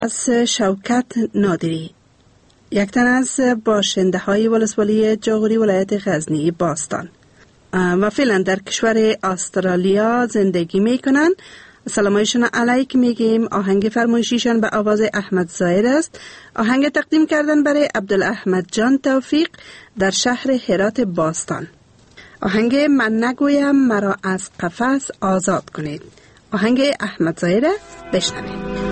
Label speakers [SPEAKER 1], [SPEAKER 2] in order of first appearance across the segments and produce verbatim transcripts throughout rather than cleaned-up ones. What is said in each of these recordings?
[SPEAKER 1] از شوکت نادری، یک تن از باشنده های ولسوالی جاغوری ولایت غزنی باستان و فعلا در کشور استرالیا زندگی می کنند. سلامایشان علیک میگیم. آهنگ فرمایشیشان به آواز احمد ظاهر است. آهنگ تقدیم کردن برای عبدالاحمد جان توفیق در شهر هرات باستان. آهنگ من نگویم مرا از قفس آزاد کنید. آهنگ احمد ظاهر بشنوید.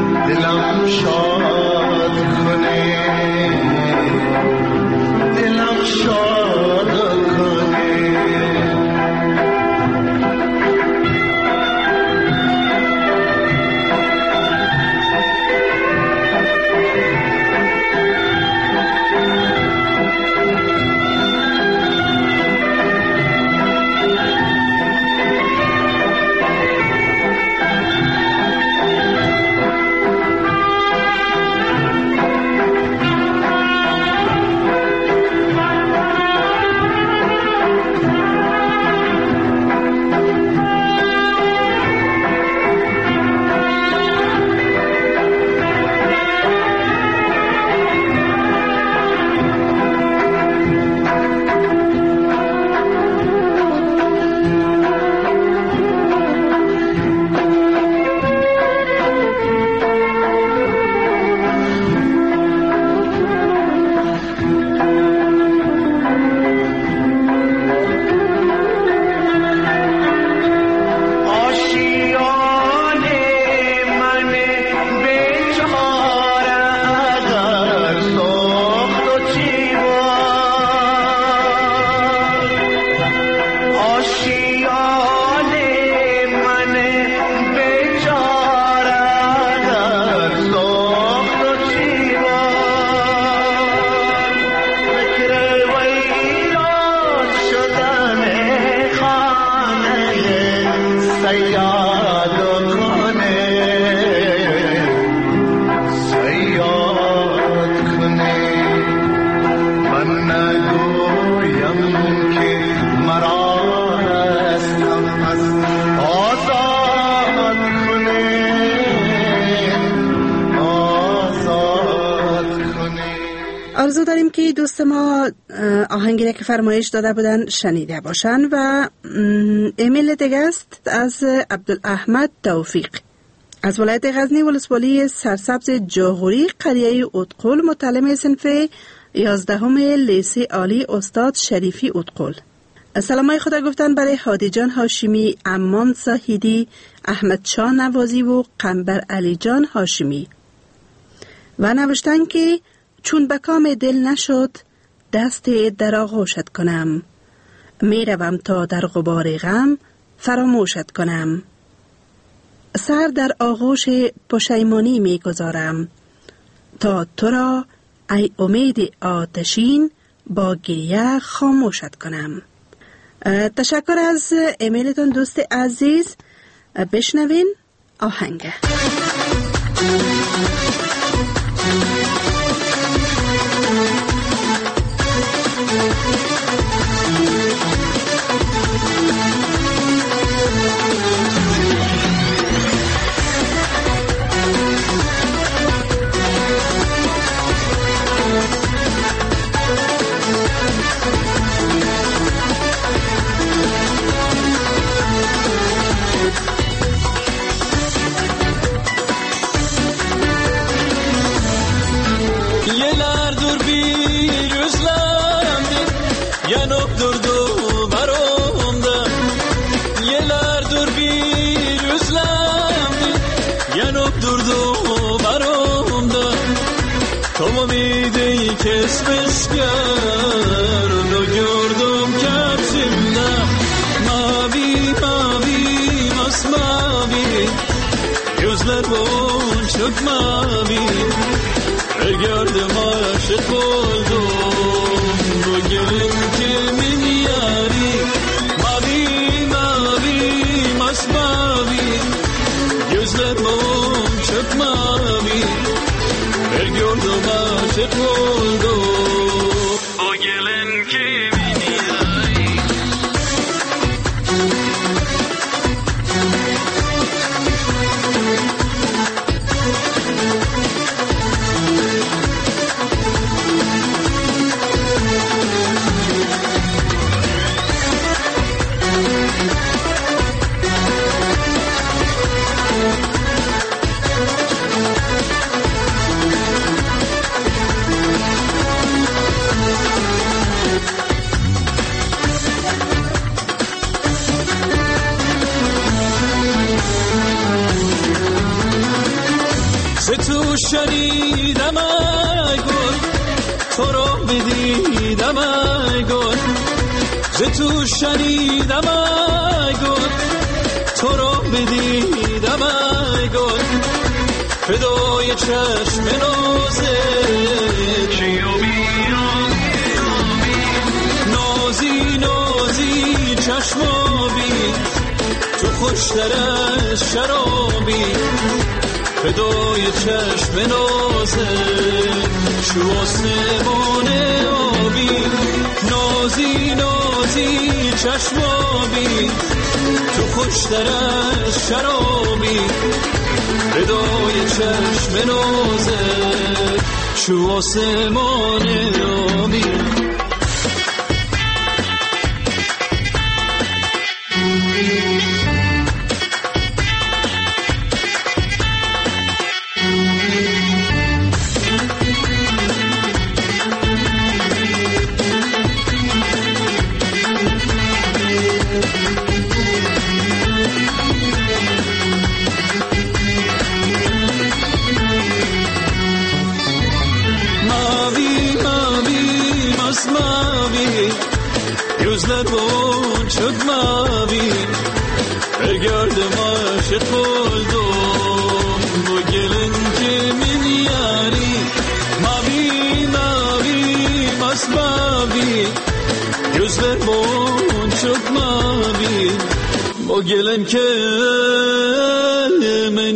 [SPEAKER 2] دلم نگویم که مرا هستم از آزاد کنه آزاد کنه.
[SPEAKER 1] آرزو داریم که دوست ما آهنگی را که فرمایش داده بودن شنیده باشن و ایمیل دیگه است از عبدالاحمد توفیق از ولایت غزنی، ولسوالی سرسبز جاغوری، قریه ادقل، متعلم صنف یازدهم لیسه عالی استاد شریفی ادقل. سلامای خدا گفتن برای هادی جان هاشمی، امان زاهدی، احمد شاه نوازی و قنبر علی جان هاشمی و نوشتن که چون به کام دل نشد دست در آغوشت کنم، میروم تا در غبار غم فراموشت کنم، سر در آغوش پشیمانی میگذارم تا تو را ای امید آتشین با گریه خاموشت کنم. تشکر از ایمیلتون دوست عزیز. بشنوین آهنگ.
[SPEAKER 3] Kesmiş yarını gördüm kendimde, mavi mavi masmavi gözler boncuk mavi ve gördüm aşık oldum bu gelin kimin yari, mavi mavi masmavi gözler boncuk mavi ve gördüm aşık oldum. شنیدم ای گل تو رو بدیدم ای گل، ز تو شنیدم ای گل تو رو بدیدم ای گل، فدای چشم نازه نازی نازی چشمابی تو خوشتر از شرابی، فدای چشم نازه شو آسمان آبی، نازی نازی چشمابی تو خوشتر از شرابی، فدای چشم نازه شو آسمان آبی. Gözler boncuk mavi ve gördüm aşık oldum bu gelin kimin yari, mavi mavi masmavi gözler boncuk mavi bu gelin kimin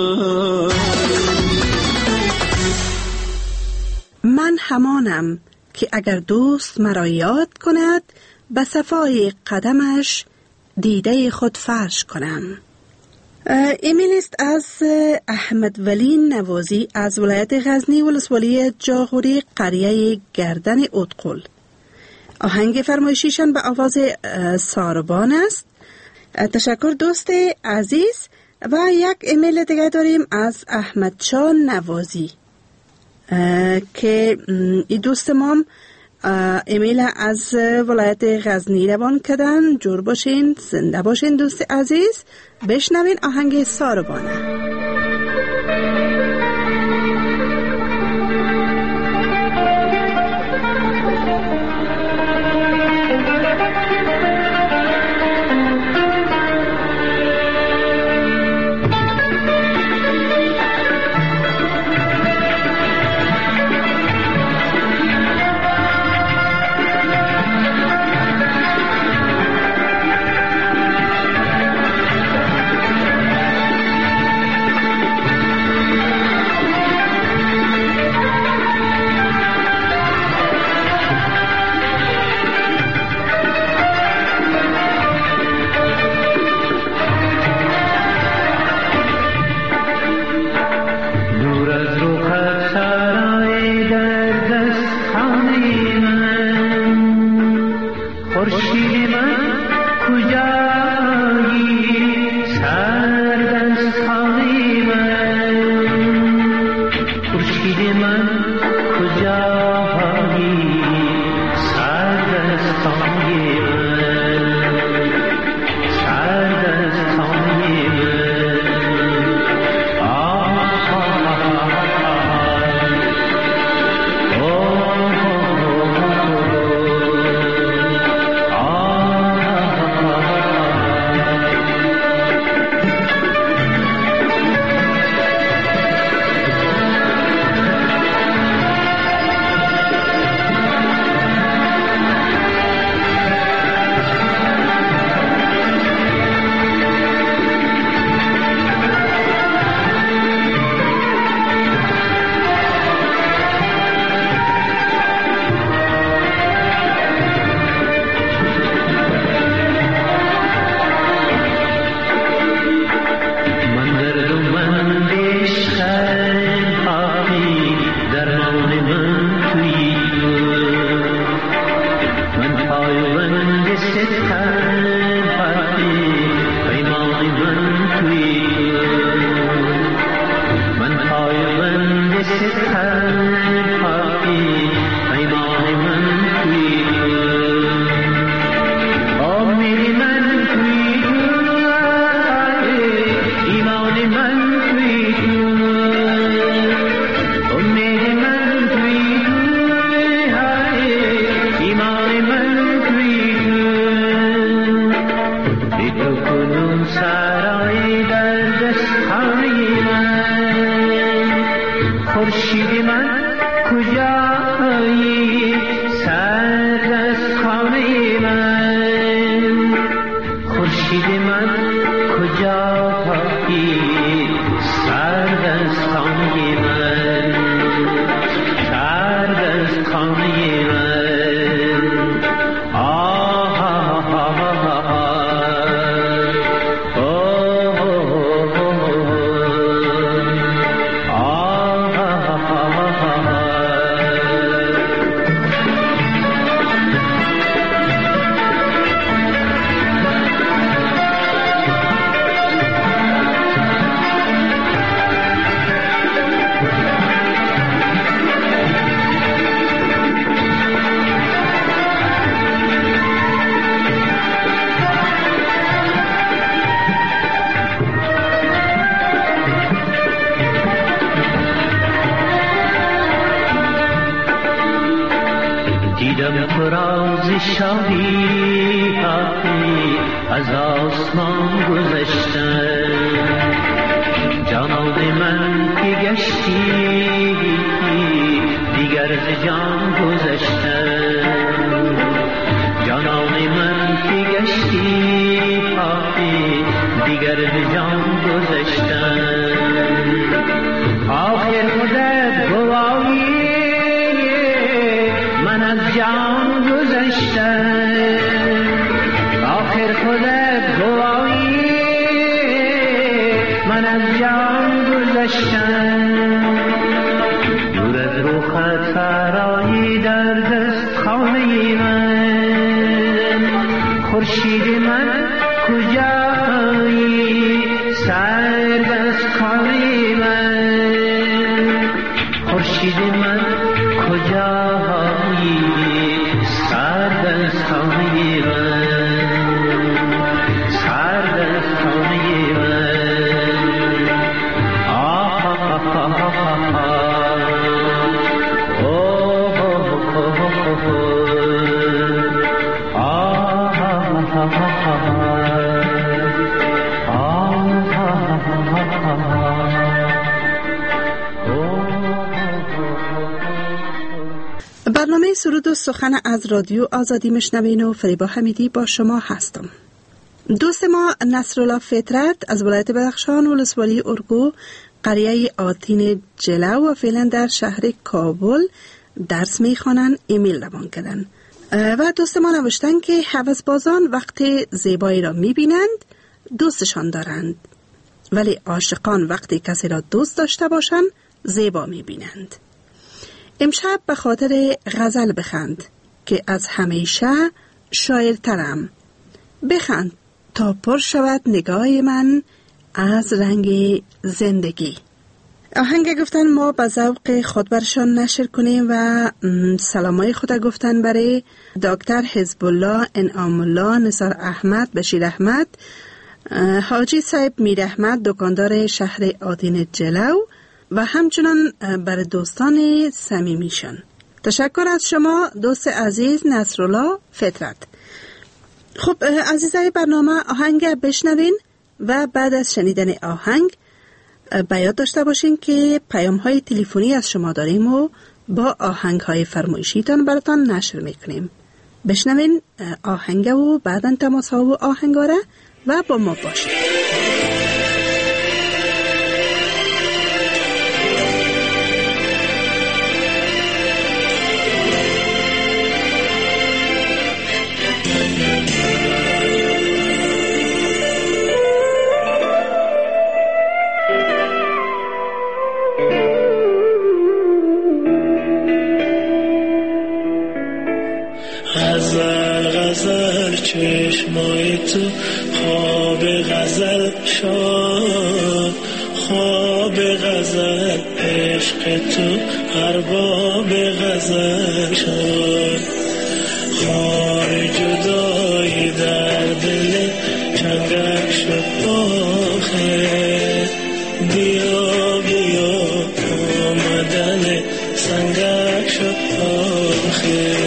[SPEAKER 3] yari.
[SPEAKER 1] من همانم که اگر دوست مرا یاد کند به صفای قدمش دیده خود فرش کنم. ایمیل است از احمد ولی نوازی از ولایت غزنی ولسوالی جاغوری قریه گردن ادقل. آهنگ فرمایشیشان به آواز ساربان است. تشکر دوست عزیز. و یک ایمیل دیگه داریم از احمد شاه نوازی که این دوست ما ایمیل از ولایت غزنی روان کردن. جور باشین، زنده باشین دوست عزیز. بشنوین آهنگ ساربانه.
[SPEAKER 4] دیدم تو راز شاهی حقی از آسمان گذشتن، جانان من که گشتی دیگر ز جان گذشتن، جانان من که گشتی حقی دیگر ز جان گذشتن. آخر خودت گواهی من گذشتم آخر خودت گواهی من از جان گذشتم دور از روخت فرایی در دست خانه من خورشید من کجایی سر دست خانه من خورشید من کجایی سر دست خانه من سر دست خانه من آه آه آه آه
[SPEAKER 1] برنامه سرود و سخن از رادیو آزادی میشنوین و فریبا حمیدی با شما هستم. دوست ما نصرالله فطرت از ولایت بدخشان ولسوالی ارگو قریه آتین جلو و فعلا در شهر کابل درس میخوانند ایمیل روان کردن و دوست ما نوشتن که هوسبازان وقت زیبایی را میبینند دوستشان دارند ولی عاشقان وقتی کسی را دوست داشته باشند زیبا میبینند. امشب به خاطر غزل بخند که از همیشه شاعرترم بخند تا پر شود نگاه من از رنگ زندگی. آهنگ گفتن ما به ذوق خود برشان نشر کنیم و سلامای خود گفتن برای دکتر حزب الله، انعام الله، نثار احمد، بشیر احمد، حاجی صاحب میر احمد دکاندار شهر آدین جلو و همچنان بر دوستان صمیمیشان. تشکر از شما دوست عزیز نصرالله فطرت. خب عزیزای برنامه آهنگ بشنوین و بعد از شنیدن آهنگ به یاد داشته باشین که پیام های تلفنی از شما داریم و با آهنگ های فرمایشیتان براتان نشر میکنیم. بشنوین آهنگ و بعداً تماس ها و آهنگاره و با ما باشید.
[SPEAKER 5] غزل غزل چشمای تو خواب غزل شد خواب غزل عشق تو ارباب غزل شد خار جدایی در دل چنگک شد آخه بیا بیا آمدن سنگک شد آخه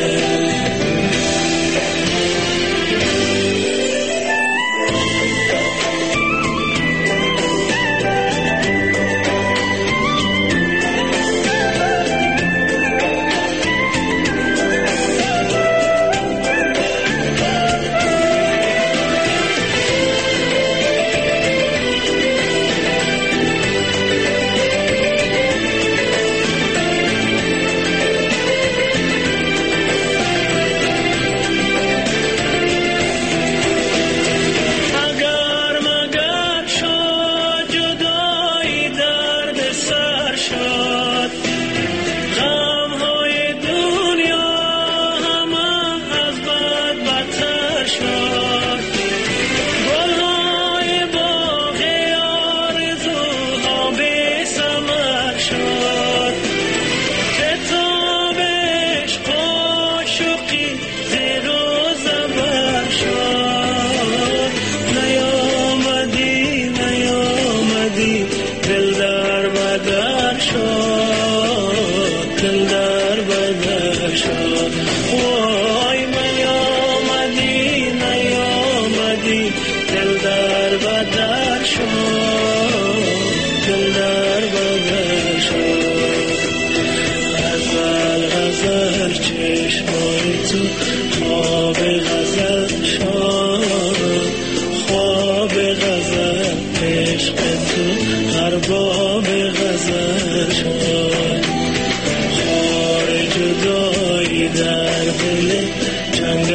[SPEAKER 5] در دل چند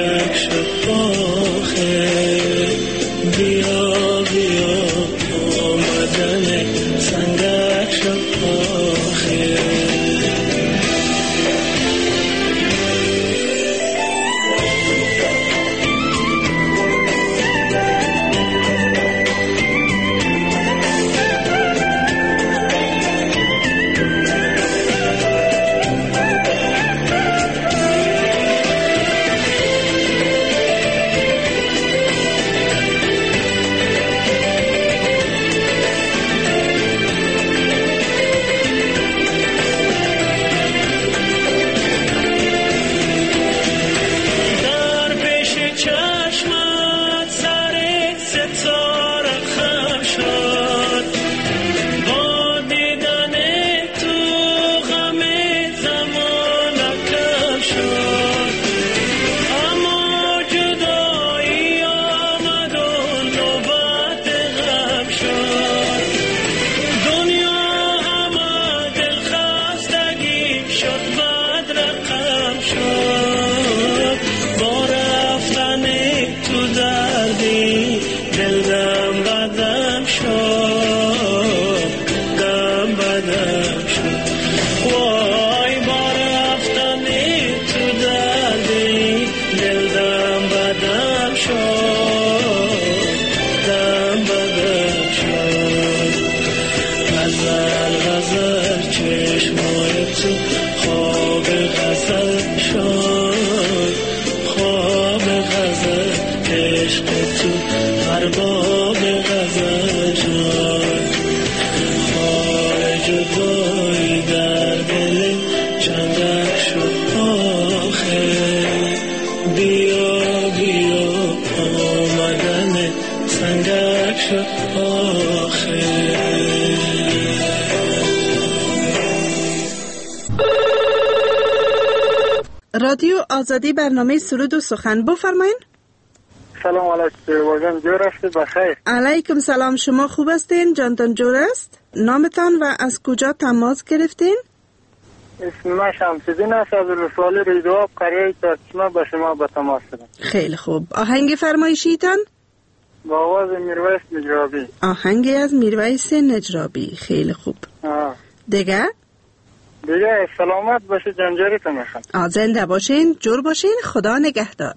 [SPEAKER 5] ارباب غزل شد. خار جدایی در دل چنگک شد آخر. بیا بیا آمدن سنگک شد آخر.
[SPEAKER 1] رادیو آزادی برنامه سرود و سخن بفرمایین.
[SPEAKER 6] سلام علیکم واجان جور است بخیر.
[SPEAKER 1] علیکم سلام، شما خوب هستین؟ جانتان جور است؟ نامتان و از کجا تماس گرفتین؟
[SPEAKER 6] اسم من شمس‌الدین است از رسال ریدواب قریه ترکمه به شما به تماس دارم.
[SPEAKER 1] خیلی خوب. آهنگ فرمایشیتان؟
[SPEAKER 6] با آواز میرویس نجرابی.
[SPEAKER 1] آهنگی از میرویس نجرابی. خیلی خوب.
[SPEAKER 6] آه.
[SPEAKER 1] دیگه؟
[SPEAKER 6] دیگه سلامت باشه جنجاریتون میخوام.
[SPEAKER 1] آه زنده باشین، جور باشین، خدا نگهدار.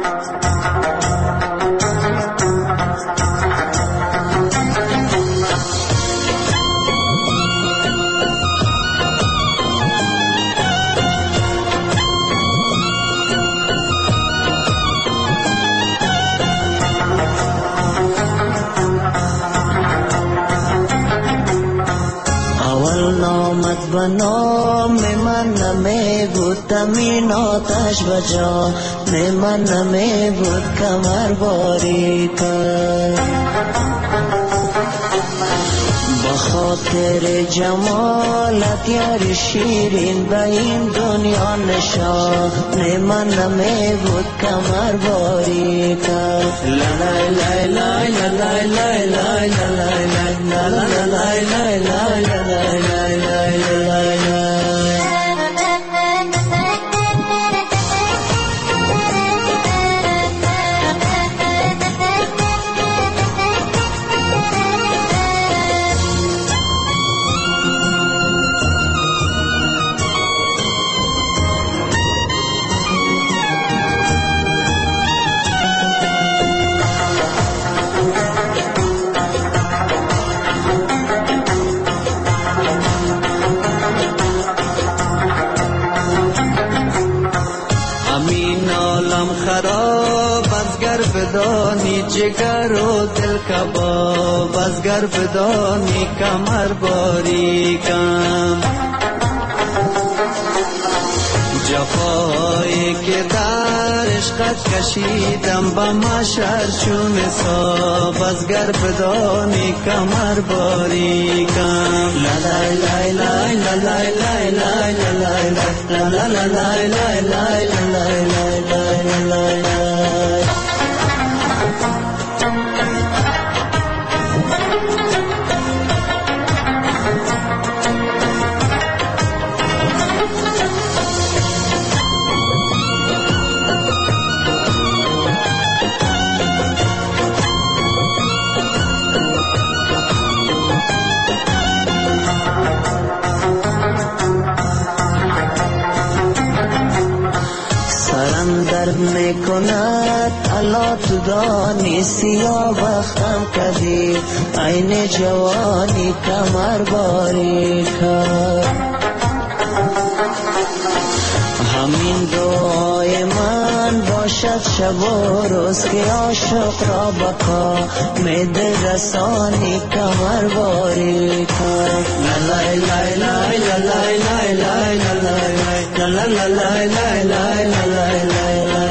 [SPEAKER 7] نامت به نام من نمی بود تمین آتش بجا من نمی بود کمر باری کن. بخاطر جمالت یار شیرین به این دنیا نشان من نمی بود کمر باری کن. لا لا لا لا لا لا لا لا لا لا لا. بدانی جگر و دل کباب از گر بدانی کمر باری کم. جفایی که در عشقت کشیدم با مشر چون حساب از گر بدانی کمر باری کم. لا لا لا لا لا لا لا لا لا لا لا لا لا لا. میکند الا تو دانی سیاه بختم کدی عین جوانی کمر باری کرد. همین دعای من باشد شب و روز که عاشق را بقا میده رسانی کمر باری کرد. لا لا لا لا لا لا لا لا لا لا لا لا لا.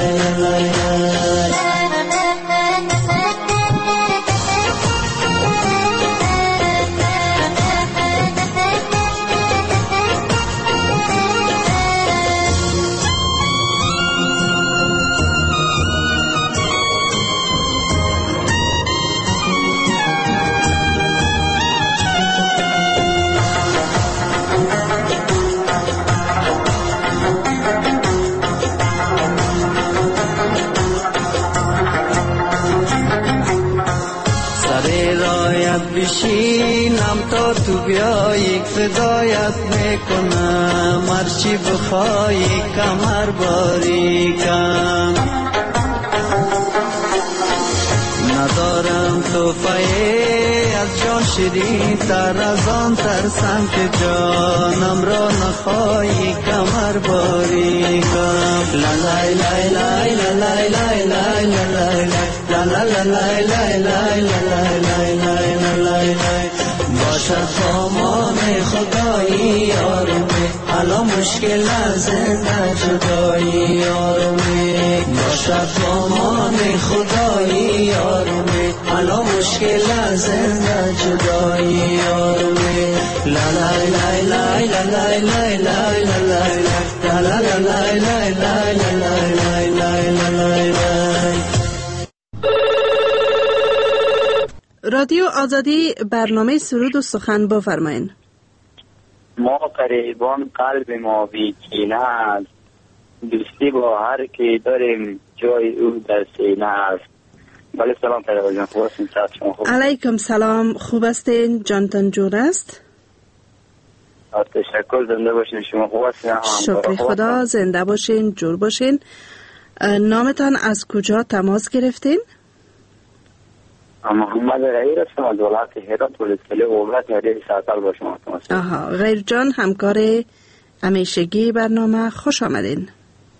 [SPEAKER 7] بشینم تا تو بیایی فدایت میکنم هرچی بخوایی کمر باری کم. ندارم توفایی از جان شیرین تر از آن ترسم که جانم را نخواهی کمر باری کم. لا لای لای لای لای لای لای لای لا لا لا لای لای لای لای لای لای لای باشد سامان خدایی آرمی حالا مشکل زنده جدایی آرمی باشد سامان خدایی آرمی حالا مشکل زنده جدایی آرمی لا لای لای لای لای لای لای لای لا لا لا لای لای لای لای لای لای لای.
[SPEAKER 1] رادیو آزادی برنامه سرود و سخن بفرمایید.
[SPEAKER 6] ما قریبان قلب ما بی کینه است، دوستی با هر کی داریم جای او در سینه است. بله سلام پدر جان، خوب هستین؟ شما خوب؟
[SPEAKER 1] علیکم سلام، خوب هستین؟ جانتان جور است؟
[SPEAKER 6] تشکر، زنده باشین. شما خوب هستین؟
[SPEAKER 1] شکر خدا، زنده باشین، جور باشین. نامتان از کجا تماس گرفتین؟
[SPEAKER 6] محمد غیر هستم از ولایت هرات، ولسوالی اوبرت هریه سرطال با شما تماس.
[SPEAKER 1] آها، غیر جان همکار همیشگی برنامه، خوش آمدین.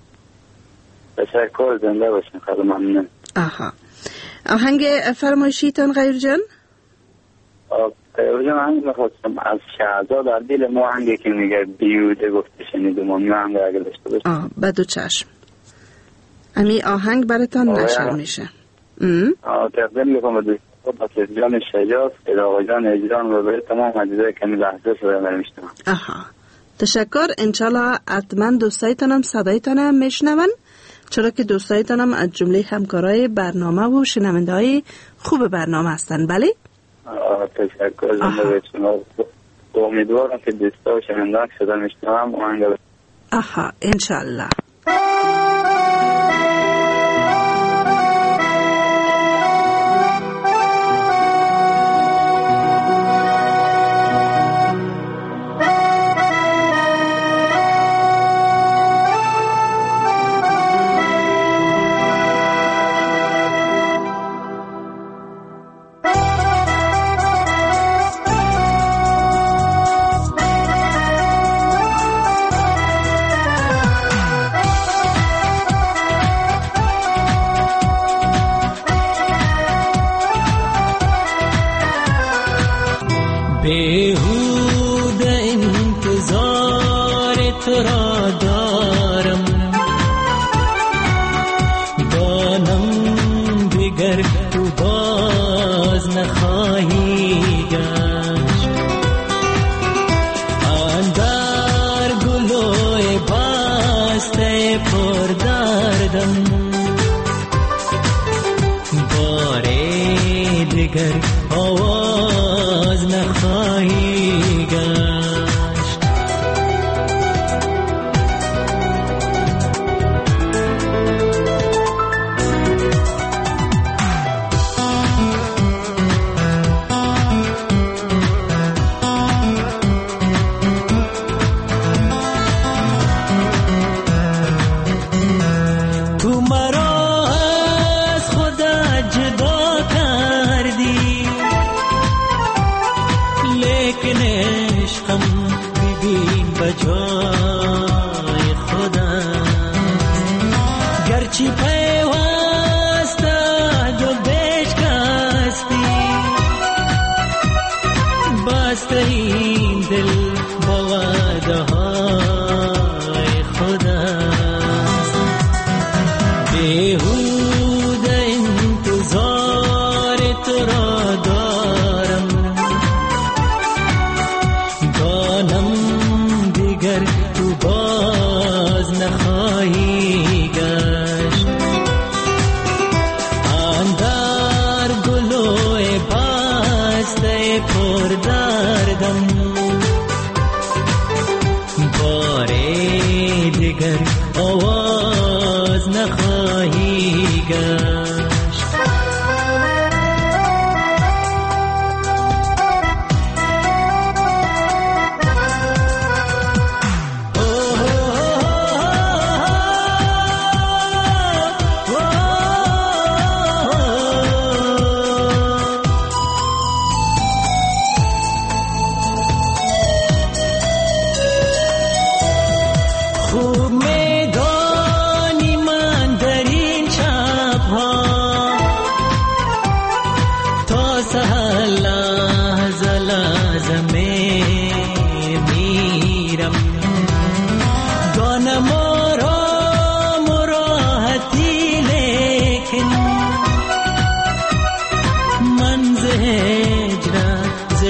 [SPEAKER 6] تشکر، زنده باشین، خیلی ممنون.
[SPEAKER 1] آها، آهنگ فرمایشیتان غیر جان؟
[SPEAKER 6] غیر جان آهنگ میخواستم از شهزاد در دل ما، آهنگی که میگه بیوده گفته شنیدم، اون آهنگ اگه داشته باشه.
[SPEAKER 1] آه، بدو چشم. امی آهنگ براتان نشر میشه.
[SPEAKER 6] تقدیم میکنم به دوستان با جان شجاع، اداغ جان اجران و به تمام حجزه کمی لحظه شده مرمیشتم.
[SPEAKER 1] آها، تشکر. انشالله حتما دوستایتانم صدایتانم میشنون، چرا که دوستایتانم از جمله همکارای برنامه و شنونده های خوب برنامه هستن. بله؟
[SPEAKER 6] تشکر، زنده به شما. امیدوارم که دوستا و شنونده ها شده میشنوم آهنگ.
[SPEAKER 1] آها، انشالله.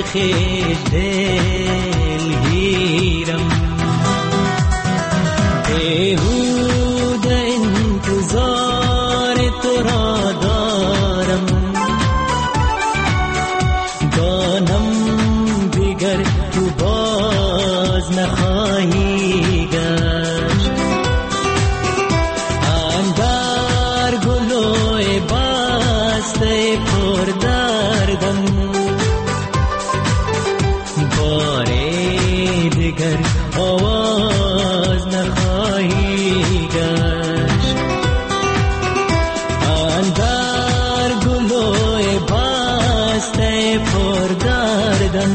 [SPEAKER 7] خیش دلگیرم بیهوده انتظار تو را دارم دانم دیگر تو باز نخواهی گشت اندر گلوی بسته پر دردم باری دیگر آواز نخواهی گشت اندر گلوی بسته پر دردم.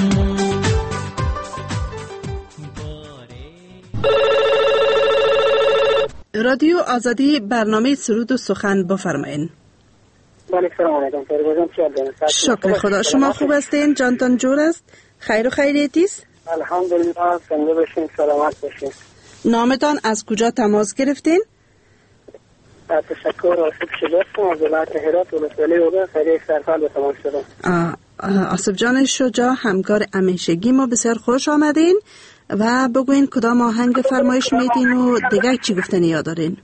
[SPEAKER 1] رادیو آزادی برنامه سرود و سخن بفرمایین.
[SPEAKER 8] بله سلام علیکم فرزان چیه؟
[SPEAKER 1] شکر خدا. شما خوب هستین؟ جانتان جور است؟ خیر و خیریتی است؟
[SPEAKER 8] الحمدلله زنده باشین سلامت باشین.
[SPEAKER 1] نامتان از کجا تماس گرفتین؟
[SPEAKER 8] تشکر آصف شجاع از ولایت هرات ولسوالی اوبه خیلی سرفال به تماس شدم.
[SPEAKER 1] آصف جان شجاع همکار همیشگی ما، بسیار خوش آمدین و بگوین کدام آهنگ فرمایش میدین و دیگه چی گفتنی یاد دارین؟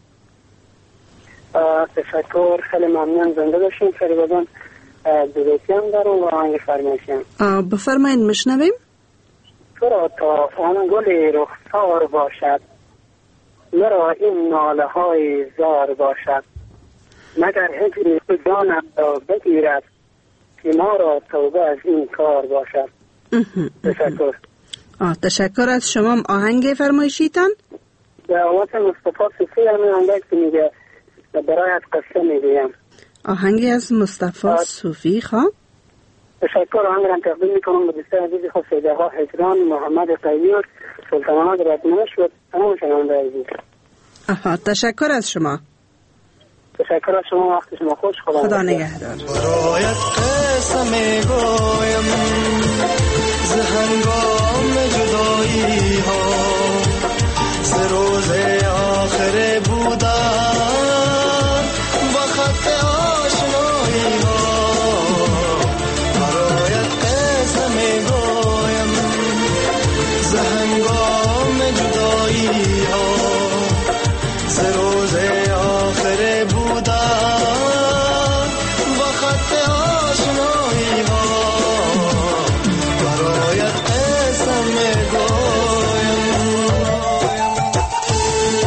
[SPEAKER 8] تشکر خیلی ممنون زنده باشین فریبادان. دو بیتی هم دارم و آهنگ فرمایشیم.
[SPEAKER 1] بفرمایین میشنویم.
[SPEAKER 8] تو را تا آن گل رخسار باشد مرا این ناله های زار باشد مگر هجری تو جانم را بگیرد که ما را توبه از این کار باشد. تشکر.
[SPEAKER 1] آه تشکر از شما. آهنگ فرمایشیتان؟
[SPEAKER 8] دعوت مصطفی صوفی همین آهنگ که میگه برایت قصه میگویم.
[SPEAKER 1] آهنگ از مصطفی صوفی خواه؟
[SPEAKER 8] تشکر. آهنگ را تقدیم میکنم به دوستان عزیز خود سیده ها هجران محمد قیور سلطان آمد رتمنش و تمام شنونده عزیز.
[SPEAKER 1] آها تشکر از شما.
[SPEAKER 8] تشکر از شما. وقت شما خوش. خدا,
[SPEAKER 1] خدا نگهدار.
[SPEAKER 2] برایت قصه میگویم ز هنگام جدایی ها ز روز آخر بودن با خط آشنایی ها برایت قصه میگویم ز هنگام جدایی ها ز روز آخر بودن با خط آشنایی ها برایت قسم میگویم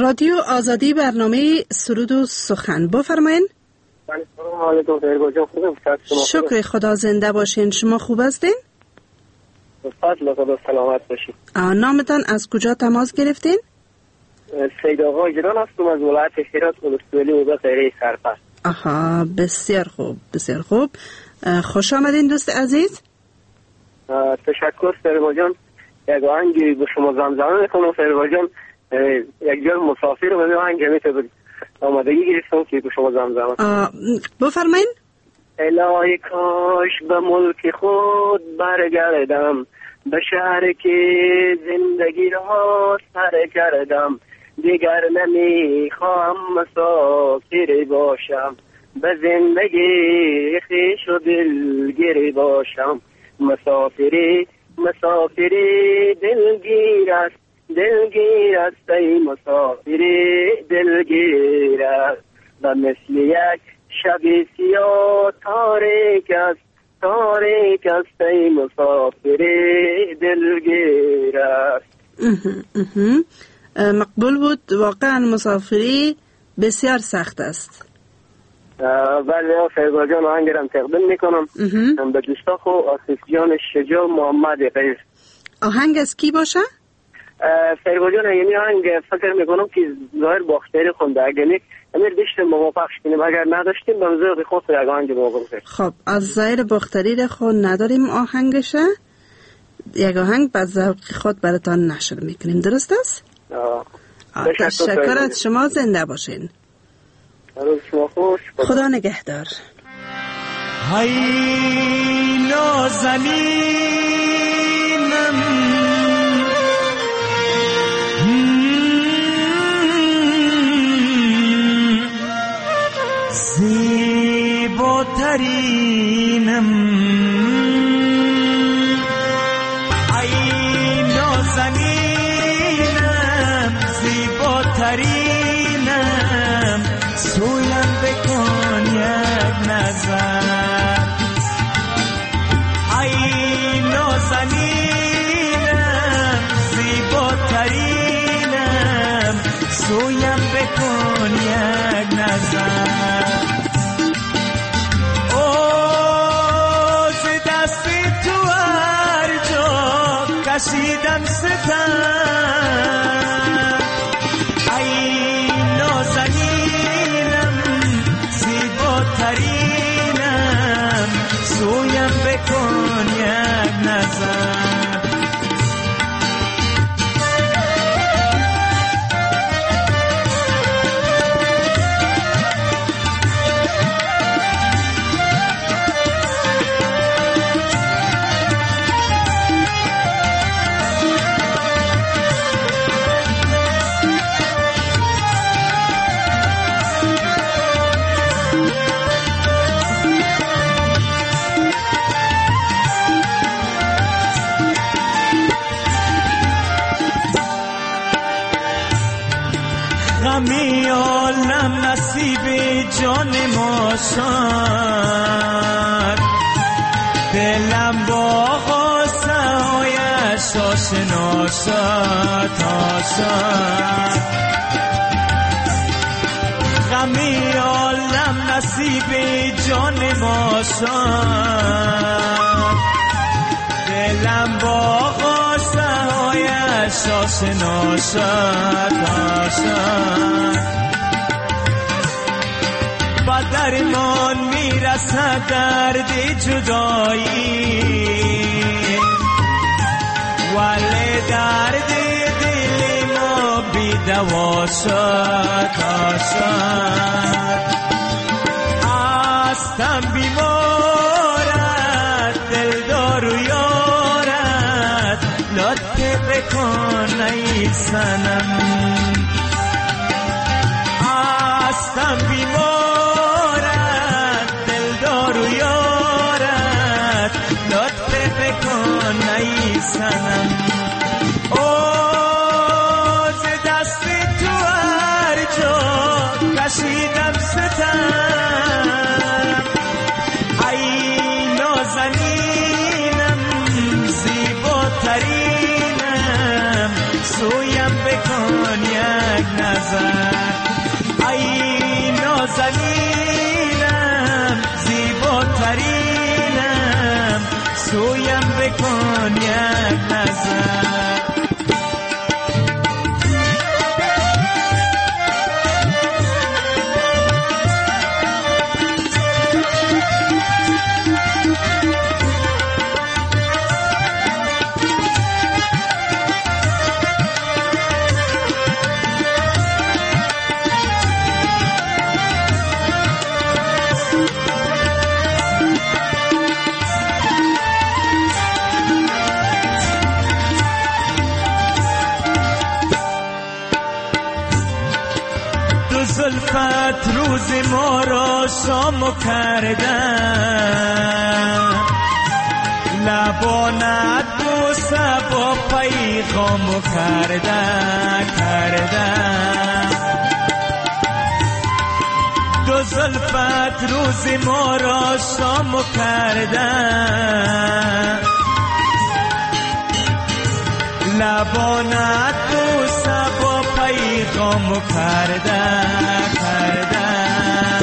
[SPEAKER 1] رادیو آزادی، برنامه سرود و سخن، بفرمایین.
[SPEAKER 8] سلام علیکم فرگو جان، خوبم؟
[SPEAKER 1] شکر خدا، زنده باشین. شما خوب هستین؟
[SPEAKER 8] فضل خدا سلامت باشین.
[SPEAKER 1] نامتان از کجا تماس گرفتین؟
[SPEAKER 8] سید آقا جلال هستم از ولایت هرات، ولسوالی اوبه خیره سرپر.
[SPEAKER 1] آها، بسیار خوب بسیار خوب. خوش آمدین دوست عزیز.
[SPEAKER 8] تشکر فرگو جان. یک آهنگی به شما زمزمه میکنم فرگو جان. یک جای مسافر رو به آهنگ میتونم آمادگی گرفتم که به شما زمزمه.
[SPEAKER 1] بفرمایین.
[SPEAKER 8] الهی کاش به ملک خود برگردم، به شهر که زندگی را سر کردم، دیگر نمیخوام مسافر باشم، به زندگی خویش و دلگیر باشم. مسافری مسافری دلگیر است، دلگیر است ای مسافری دلگیر است، و مثل یک شب سیاه تاریک است، تاریک است ای مسافری دلگیر است.
[SPEAKER 1] مقبول بود. واقعا مسافری بسیار سخت است.
[SPEAKER 8] بله فرگو جان، آهنگرم تقدیم میکنم به دوستاخ و آصف جان شجاع محمد قیس.
[SPEAKER 1] آهنگ از کی باشه؟
[SPEAKER 8] فرگو جان یعنی آهنگ فکر میکنم که ظاهر باختری خونده، اگر نیک امیر داشتیم ما پخش کنیم، اگر نداشتیم به مزاق خود یک آهنگ موقع بکنیم.
[SPEAKER 1] خب از ظاهر باختری خود نداریم آهنگشه، یک آهنگ به ذوق خود براتان نشر میکنیم. درست است؟ تشکر از شما، زنده باشین.
[SPEAKER 8] شما خوش.
[SPEAKER 1] خدا نگهدار.
[SPEAKER 2] های نازنینم زیباترینم، ای نازنینم زیباترینم، سویم بکن یک نظر. ای نازنینم زیباترینم، سویم بکن یک نظر. کشیدم ستم، ای نازنینم زیباترینم، سویم بکن یک نظر. غمی عالم نصیب جان ما شد، دلم با غصه هایش آشنا شد شد. غمی عالم نصیب جان ما شد، دلم با غصه هایش آشنا شد شد. با درمان میرسد درد جدایی، ولی درد دل ما بی دوا شد شد. هستم بیمارت دلدار و یارت، لطف بکن ای صنم. هستم بیمارت دلدار و یارت، لطف بکن ای صنم. او ز دست تو هر جا کشیدم ستم، ای نازنینم زیباترینم، سویم بکن یک نظر. نظر. ای نازنینم زیباترینم سویم بکن یک نظر. زلفت روز ما را شام کردن، لبانت بوسه با پیغام کردن کردن. دو زلفت روز ما را شام کردن، لبانت بوسه با پیغام کردن کردن.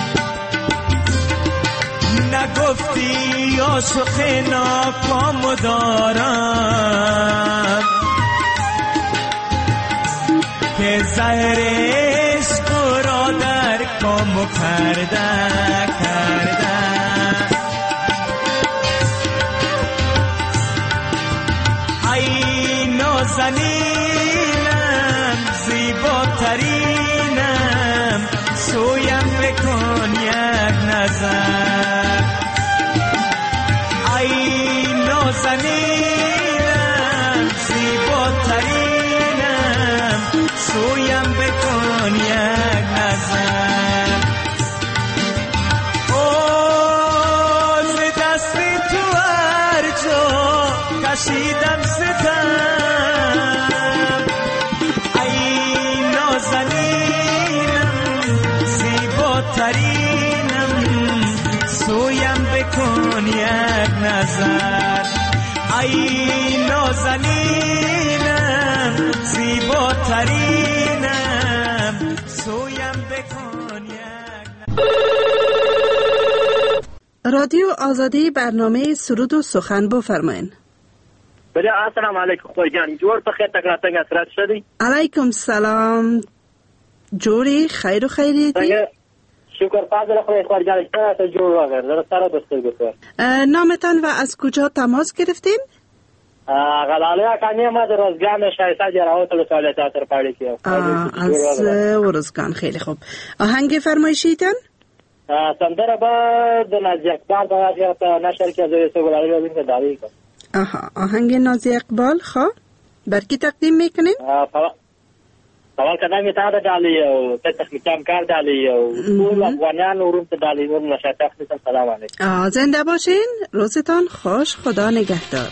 [SPEAKER 2] نگفتی عاشق ناکام دارم که زهر عشق را در کام کردن کردن. ای نازنینم زیباترینم سویم بکن یک نظر. ای نازنینم زیباترینم سویم بکن یک نظر. اوز دست تو هر جا کشیدم ستم، ای نازنینم زیباترینم سویم بکن یک نظر. ای نازنینم زیباترینم سویم بکن یک نظر.
[SPEAKER 1] رادیو آزادی برنامه سرود و سخن بفرمایید.
[SPEAKER 9] بله السلام علیکم خوی جان، جور بخیر تکرار تنگ اسرات شدی؟
[SPEAKER 1] علیکم سلام، جوری خیر و خیری دی؟
[SPEAKER 9] شکر فضل خوی خوی جان، تا جور وگر در سر دستور بخیر.
[SPEAKER 1] نامتان و از کجا تماس گرفتین؟
[SPEAKER 9] غلاله کانی ما در روزگان شایسته جراحت لساله تاتر پاڑی کیا.
[SPEAKER 1] از ورزگان. خیلی خوب. آهنگ فرمایشیتان؟
[SPEAKER 9] سندر با نازی اقبال باید نشر که زوی سوگلالی رو بین که داری کن.
[SPEAKER 1] آها، آهنگ نازی اقبال خواه برکی تقدیم میکنین؟
[SPEAKER 9] سوال کدامی تا دالی و تخمیتام کار دالی و پول افغانیان و روم تا دالی و نشر تخمیتام. سلام علیکم.
[SPEAKER 1] زنده باشین، روزتان خوش، خدا نگهدار.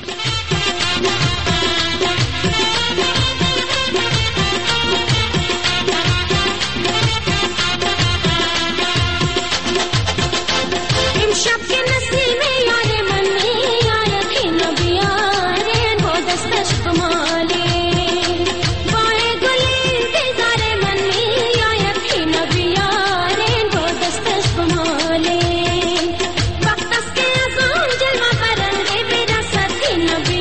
[SPEAKER 10] Nabi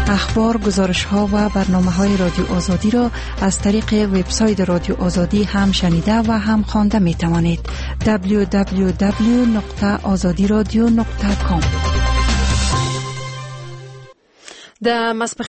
[SPEAKER 10] اخبار، گزارش ها و برنامه های رادیو آزادی را از طریق وبسایت رادیو آزادی هم شنیده و هم خوانده می توانید. دبلیو دبلیو دبلیو نقطه آزادی رادیو نقطه کام.